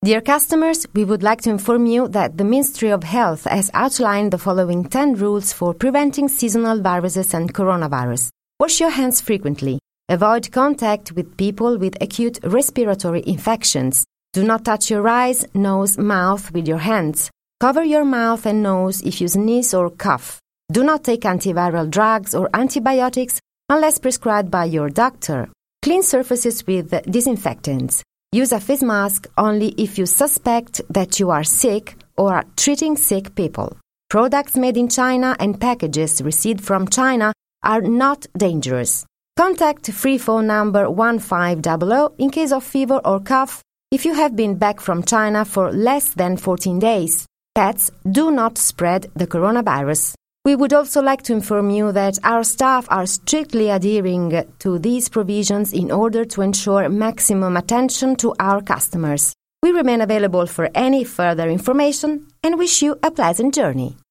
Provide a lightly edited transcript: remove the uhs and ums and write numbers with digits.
Dear customers, we would like to inform you that the Ministry of Health has outlined the following 10 rules for preventing seasonal viruses and coronavirus. Wash your hands frequently. Avoid contact with people with acute respiratory infections. Do not touch your eyes, nose, mouth with your hands. Cover your mouth and nose if you sneeze or cough. Do not take antiviral drugs or antibiotics unless prescribed by your doctor. Clean surfaces with disinfectants. Use a face mask only if you suspect that you are sick or are treating sick people. Products made in China and packages received from China are not dangerous. Contact free phone number 1500 in case of fever or cough if you have been back from China for less than 14 days. Pets do not spread the coronavirus. We would also like to inform you that our staff are strictly adhering to these provisions in order to ensure maximum attention to our customers. We remain available for any further information and wish you a pleasant journey.